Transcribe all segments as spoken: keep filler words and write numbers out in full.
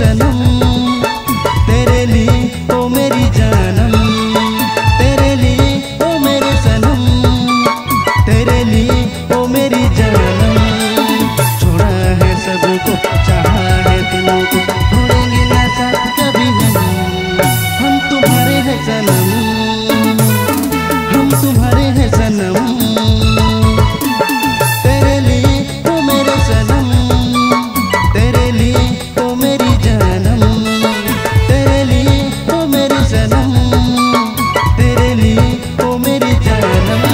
सनम, तेरे लिए ओ मेरी जानम, तेरे लिए ओ मेरे सनम, तेरे लिए ओ मेरी जानम। छोड़ा है सबको, चाहा है तुमको, छोड़ेंगे ना साथ कभी हम। हम तुम्हारे हैं सनम, हम तुम्हारे हैं सनम, तेरे लिए ओ मेरे सनम, तेरे लिए ओ मेरी जानम, तेरे लिए ओ मेरे सनम, तेरे लिए ओ मेरी जानम।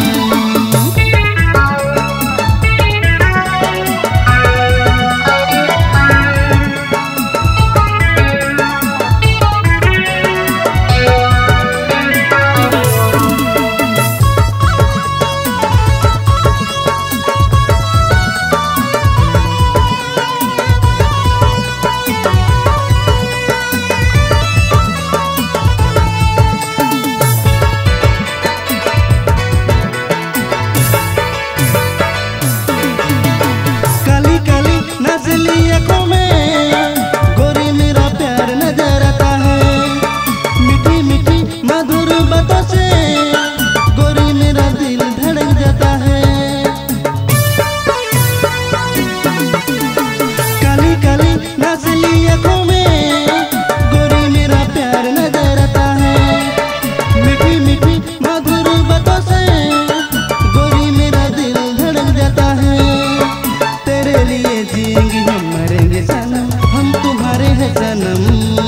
जिएंगे हम मरेंगे सनम, हम तुम्हारे हैं सनम,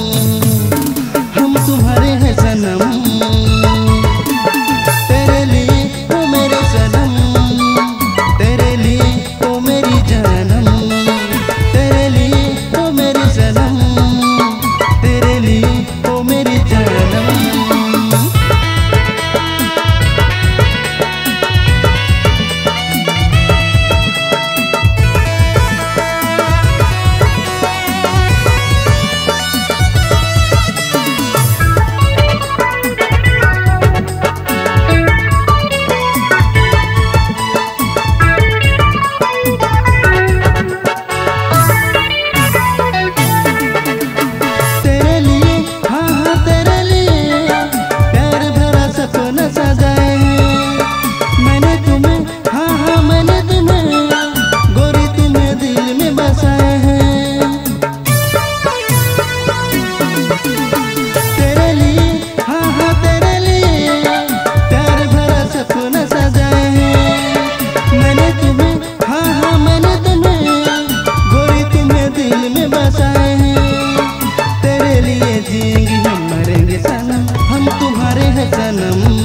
हम तुम्हारे हैं सनम, तेरे लिए ओ मेरे सनम, तेरे लिए ओ मेरी जानम, तेरे लिए ओ मेरी सनम, तेरे लिए ओ मेरी जानम। जिएंगे हम मरेंगे सनम, हम तुम्हारे हैं सनम।